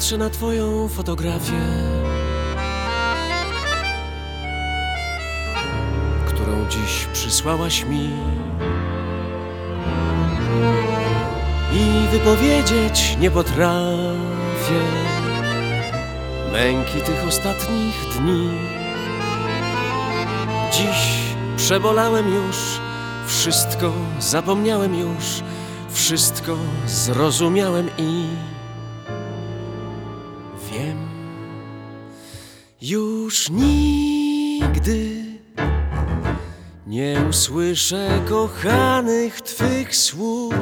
patrzę na twoją fotografię, którą dziś przysłałaś mi, i wypowiedzieć nie potrafię męki tych ostatnich dni. Dziś przebolałem już, wszystko zapomniałem już, wszystko zrozumiałem i wiem, już nigdy nie usłyszę kochanych twych słów.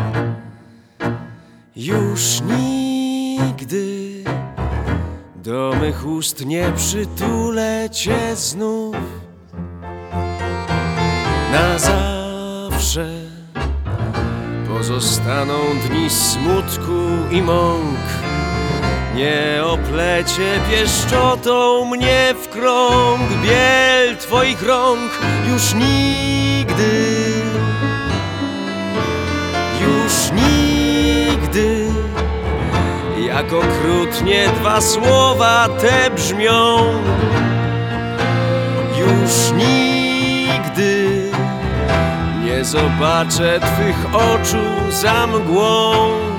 Już nigdy do mych ust nie przytulę cię znów. Na zawsze pozostaną dni smutku i mąk. Nie oplecie pieszczotą mnie w krąg biel twoich rąk. Już nigdy, już nigdy, jak okrutnie dwa słowa te brzmią. Już nigdy nie zobaczę twych oczu za mgłą.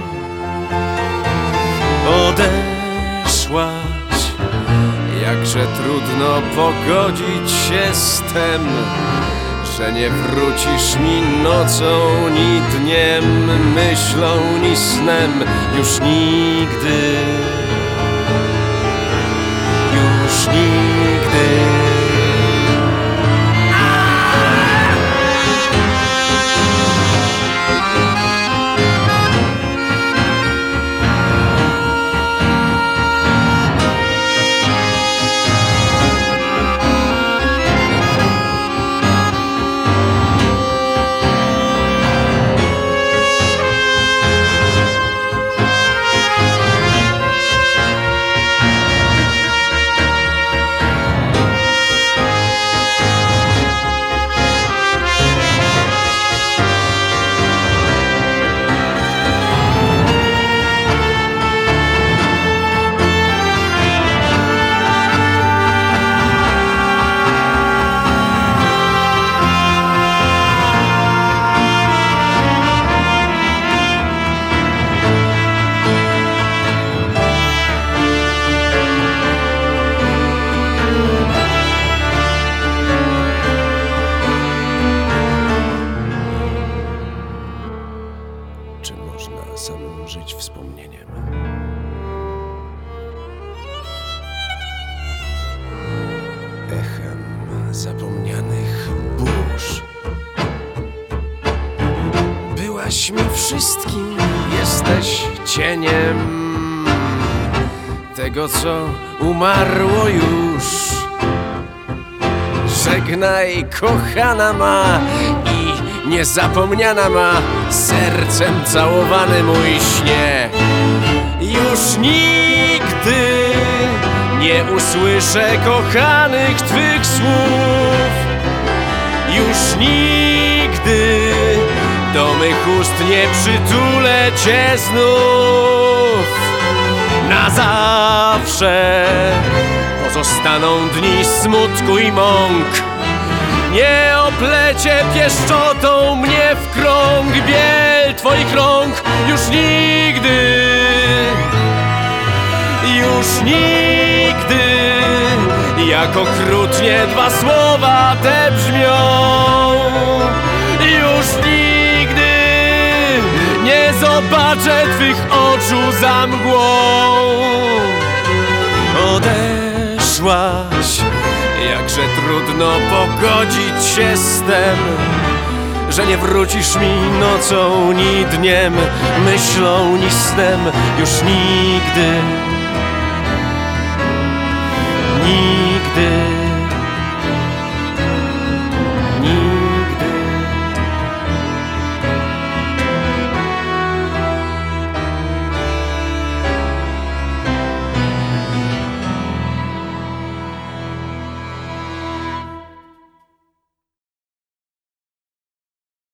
Odeszłaś, jakże trudno pogodzić się z tem, że nie wrócisz mi nocą ni dniem, myślą ni snem. Już nigdy, już nigdy. Czy można samym żyć wspomnieniem? Echem zapomnianych burz. Byłaś mi wszystkim, jesteś cieniem tego, co umarło już. Żegnaj, kochana ma i niezapomniana ma, sercem całowany mój śnie. Już nigdy nie usłyszę kochanych twych słów. Już nigdy do mych ust nie przytulę cię znów. Na zawsze pozostaną dni smutku i mąk. Nie oplecie pieszczotą mnie w krąg biel twoich rąk. Już nigdy, już nigdy, jak okrutnie dwa słowa te brzmią. Już nigdy nie zobaczę twych oczu za mgłą. Odeszłaś, jakże trudno pogodzić się z tem, że nie wrócisz mi nocą ni dniem, myślą ni snem. Już nigdy, nigdy.